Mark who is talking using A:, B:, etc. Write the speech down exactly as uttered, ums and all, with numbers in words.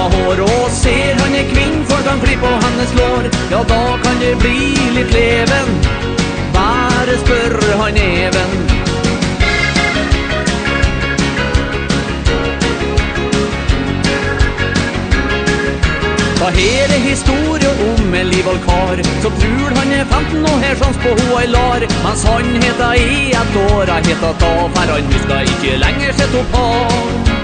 A: hår, og ser han er kvinnfolk han klipper på hennes lår. Ja, da kan det bli litt leven, bare spør han Even. Da her er historie om en livald kar som tror han er femten og her sjans på hoa i lar. Mens han heter i et år, jeg heter da, for han husker ikke lenger sett opp av.